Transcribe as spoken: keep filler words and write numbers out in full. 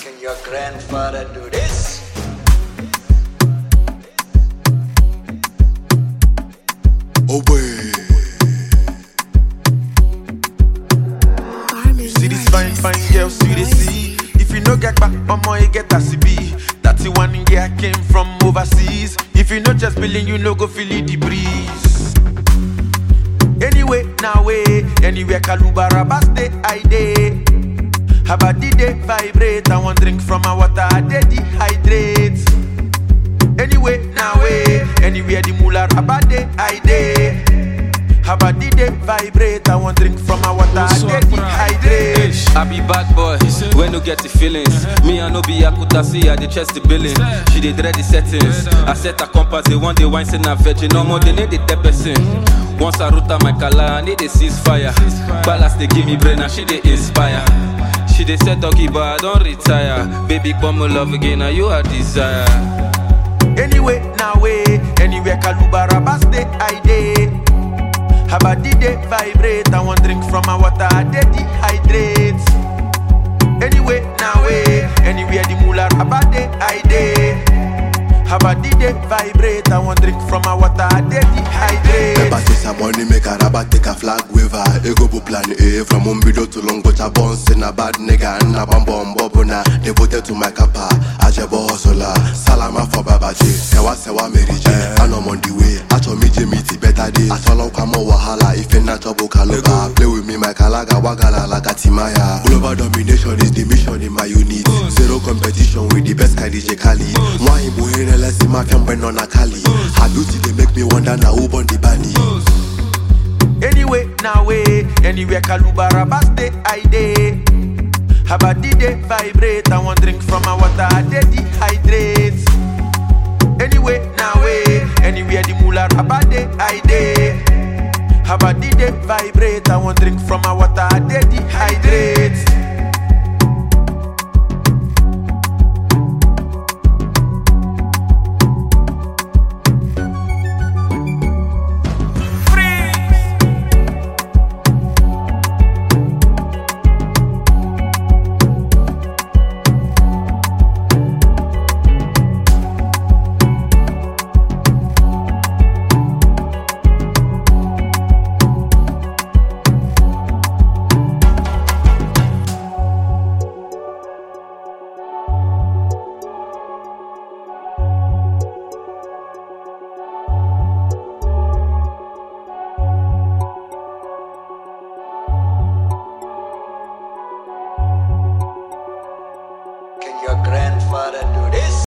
Can your grandfather do this? Oh boy. You see this fine, fine girl, see they see. If you no get back, omo you get a C B. That's the one in I came from overseas. If you no just feeling, you no go feel it the breeze. Anyway, now way, anywhere Kalubara stay I day. How about the day vibrate? I want drink from my water, I dey dehydrate. Anyway, now way, anywhere the moolah about day I day. How about the day vibrate? I want drink from my water, I dey dehydrate. I be bad boy, when no get the feelings. Me I no be Yakuta, see I dey chest the billing. She dey dread the settings. I set a compass, they want the wine, say na virgin. No more, they need the person. Once I root my color, I need a ceasefire. Balance they give me brain and she they inspire. She they said doggy but I don't retire. Baby come my love again, now you are desire. Anyway, now way, anywhere Kalubara stay I day. How about the day vibrate? I want drink from my water, I dey dehydrate. Anyway, now way, anywhere the moolah about day I day. How about the day vibrate? I want drink from my water, I dey dehydrate. Never say some money make a rabat take a flag waver. Ego bu plan A from Umbido to Long but a bounce in a bad nigga and a bamboo bobuna. Devoted to my kappa, Ajabo Hosola. Salama for Babaji, Sewa Sewa Meriji. And I'm on the way, Acho Miji Miti better day. Atolo Kamo Wahala, if in Nachobo Kaluba. Play with me, my Kalaga Wagala Lagatimaya. Global domination is the mission in my unit. Zero competition with the best guy D J Kali. Why Muhene let's see my family on a Kali. How do they make me wonder now who born the bunny? Anyway, now way, anywhere Kalubara stay I day. How about the day vibrate? I want drink from my water, I dey dehydrate. Anyway, now way, anywhere the moolah about day I day. How about the day vibrate? I want drink from my water, I dey dehydrate. Can your grandfather do